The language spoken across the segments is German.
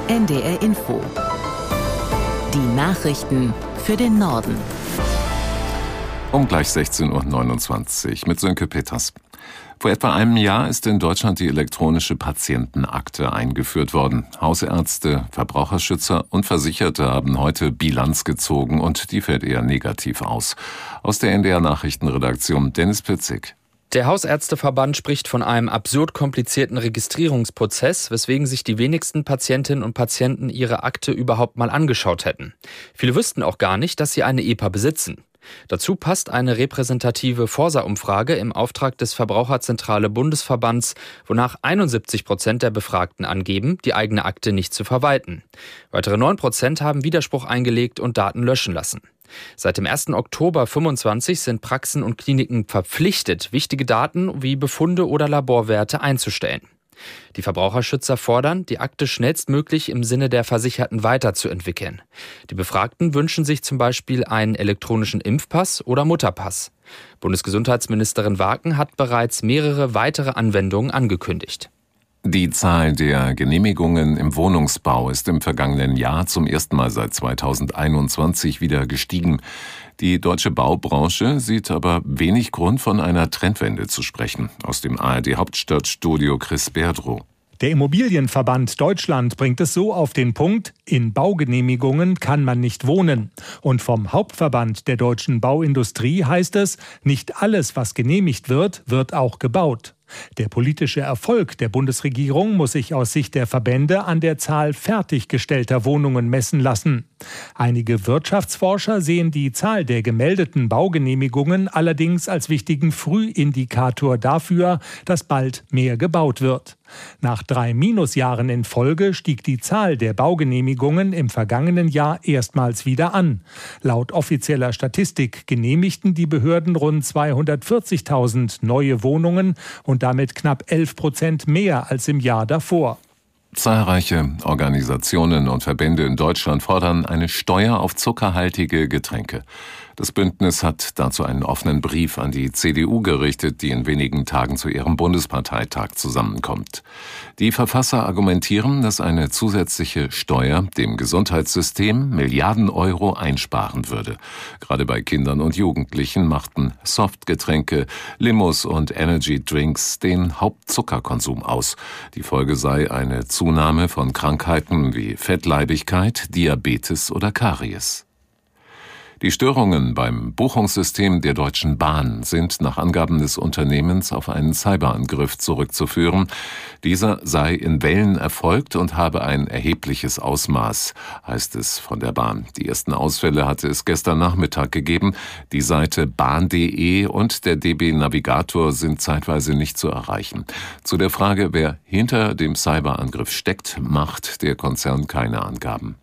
NDR Info. Die Nachrichten für den Norden. Um gleich 16.29 Uhr mit Sönke Peters. Vor etwa einem Jahr ist in Deutschland die elektronische Patientenakte eingeführt worden. Hausärzte, Verbraucherschützer und Versicherte haben heute Bilanz gezogen und die fällt eher negativ aus. Aus der NDR Nachrichtenredaktion Dennis Pitzig. Der Hausärzteverband spricht von einem absurd komplizierten Registrierungsprozess, weswegen sich die wenigsten Patientinnen und Patienten ihre Akte überhaupt mal angeschaut hätten. Viele wüssten auch gar nicht, dass sie eine EPA besitzen. Dazu passt eine repräsentative Forsa-Umfrage im Auftrag des Verbraucherzentrale Bundesverbands, wonach 71% der Befragten angeben, die eigene Akte nicht zu verwalten. Weitere 9% haben Widerspruch eingelegt und Daten löschen lassen. Seit dem 1. Oktober 2025 sind Praxen und Kliniken verpflichtet, wichtige Daten wie Befunde oder Laborwerte einzustellen. Die Verbraucherschützer fordern, die Akte schnellstmöglich im Sinne der Versicherten weiterzuentwickeln. Die Befragten wünschen sich zum Beispiel einen elektronischen Impfpass oder Mutterpass. Bundesgesundheitsministerin Waken hat bereits mehrere weitere Anwendungen angekündigt. Die Zahl der Genehmigungen im Wohnungsbau ist im vergangenen Jahr zum ersten Mal seit 2021 wieder gestiegen. Die deutsche Baubranche sieht aber wenig Grund, von einer Trendwende zu sprechen. Aus dem ARD-Hauptstadtstudio Chris Berdrow. Der Immobilienverband Deutschland bringt es so auf den Punkt: In Baugenehmigungen kann man nicht wohnen. Und vom Hauptverband der deutschen Bauindustrie heißt es, nicht alles, was genehmigt wird, wird auch gebaut. Der politische Erfolg der Bundesregierung muss sich aus Sicht der Verbände an der Zahl fertiggestellter Wohnungen messen lassen. Einige Wirtschaftsforscher sehen die Zahl der gemeldeten Baugenehmigungen allerdings als wichtigen Frühindikator dafür, dass bald mehr gebaut wird. Nach 3 Minusjahren in Folge stieg die Zahl der Baugenehmigungen im vergangenen Jahr erstmals wieder an. Laut offizieller Statistik genehmigten die Behörden rund 240.000 neue Wohnungen und damit knapp 11% mehr als im Jahr davor. Zahlreiche Organisationen und Verbände in Deutschland fordern eine Steuer auf zuckerhaltige Getränke. Das Bündnis hat dazu einen offenen Brief an die CDU gerichtet, die in wenigen Tagen zu ihrem Bundesparteitag zusammenkommt. Die Verfasser argumentieren, dass eine zusätzliche Steuer dem Gesundheitssystem Milliarden Euro einsparen würde. Gerade bei Kindern und Jugendlichen machten Softgetränke, Limos und Energy Drinks den Hauptzuckerkonsum aus. Die Folge sei eine Zunahme von Krankheiten wie Fettleibigkeit, Diabetes oder Karies. Die Störungen beim Buchungssystem der Deutschen Bahn sind nach Angaben des Unternehmens auf einen Cyberangriff zurückzuführen. Dieser sei in Wellen erfolgt und habe ein erhebliches Ausmaß, heißt es von der Bahn. Die ersten Ausfälle hatte es gestern Nachmittag gegeben. Die Seite bahn.de und der DB Navigator sind zeitweise nicht zu erreichen. Zu der Frage, wer hinter dem Cyberangriff steckt, macht der Konzern keine Angaben.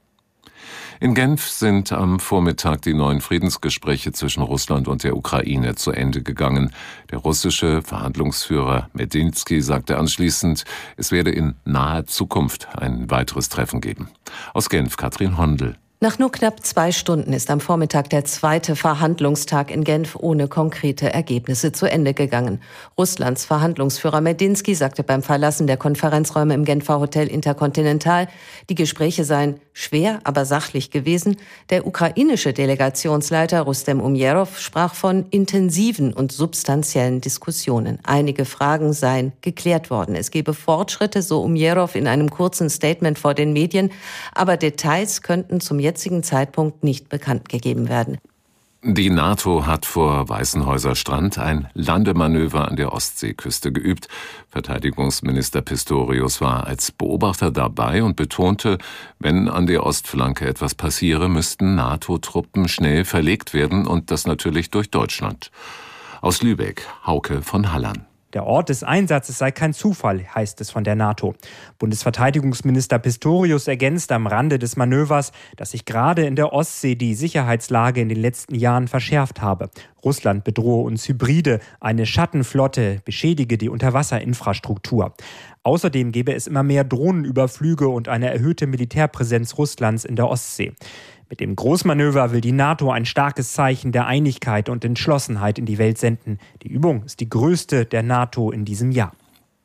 In Genf sind am Vormittag die neuen Friedensgespräche zwischen Russland und der Ukraine zu Ende gegangen. Der russische Verhandlungsführer Medinsky sagte anschließend, es werde in naher Zukunft ein weiteres Treffen geben. Aus Genf, Katrin Hondel. Nach nur knapp 2 Stunden ist am Vormittag der zweite Verhandlungstag in Genf ohne konkrete Ergebnisse zu Ende gegangen. Russlands Verhandlungsführer Medinsky sagte beim Verlassen der Konferenzräume im Genfer Hotel Intercontinental, die Gespräche seien schwer, aber sachlich gewesen. Der ukrainische Delegationsleiter Rustem Umjerov sprach von intensiven und substanziellen Diskussionen. Einige Fragen seien geklärt worden. Es gebe Fortschritte, so Umjerov in einem kurzen Statement vor den Medien, aber Details könnten zum jetzigen Zeitpunkt nicht bekannt gegeben werden. Die NATO hat vor Weißenhäuser Strand ein Landemanöver an der Ostseeküste geübt. Verteidigungsminister Pistorius war als Beobachter dabei und betonte, wenn an der Ostflanke etwas passiere, müssten NATO-Truppen schnell verlegt werden und das natürlich durch Deutschland. Aus Lübeck, Hauke von Halland. Der Ort des Einsatzes sei kein Zufall, heißt es von der NATO. Bundesverteidigungsminister Pistorius ergänzt am Rande des Manövers, dass sich gerade in der Ostsee die Sicherheitslage in den letzten Jahren verschärft habe. Russland bedrohe uns Hybride, eine Schattenflotte beschädige die Unterwasserinfrastruktur. Außerdem gebe es immer mehr Drohnenüberflüge und eine erhöhte Militärpräsenz Russlands in der Ostsee. Mit dem Großmanöver will die NATO ein starkes Zeichen der Einigkeit und Entschlossenheit in die Welt senden. Die Übung ist die größte der NATO in diesem Jahr.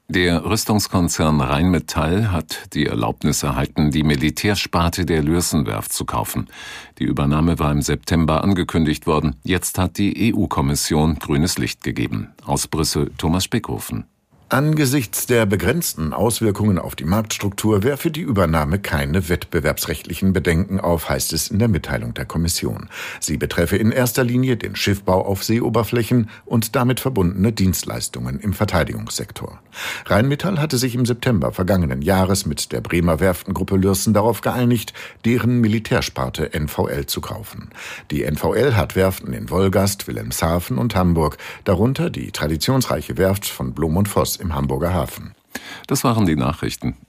Der Rüstungskonzern Rheinmetall hat die Erlaubnis erhalten, die Militärsparte der Lürssen-Werft zu kaufen. Die Übernahme war im September angekündigt worden. Jetzt hat die EU-Kommission grünes Licht gegeben. Aus Brüssel Thomas Spickhofen. Angesichts der begrenzten Auswirkungen auf die Marktstruktur werfe die Übernahme keine wettbewerbsrechtlichen Bedenken auf, heißt es in der Mitteilung der Kommission. Sie betreffe in erster Linie den Schiffbau auf Seeoberflächen und damit verbundene Dienstleistungen im Verteidigungssektor. Rheinmetall hatte sich im September vergangenen Jahres mit der Bremer Werftengruppe Lürssen darauf geeinigt, deren Militärsparte NVL zu kaufen. Die NVL hat Werften in Wolgast, Wilhelmshaven und Hamburg, darunter die traditionsreiche Werft von Blom und Voss im Hamburger Hafen. Das waren die Nachrichten.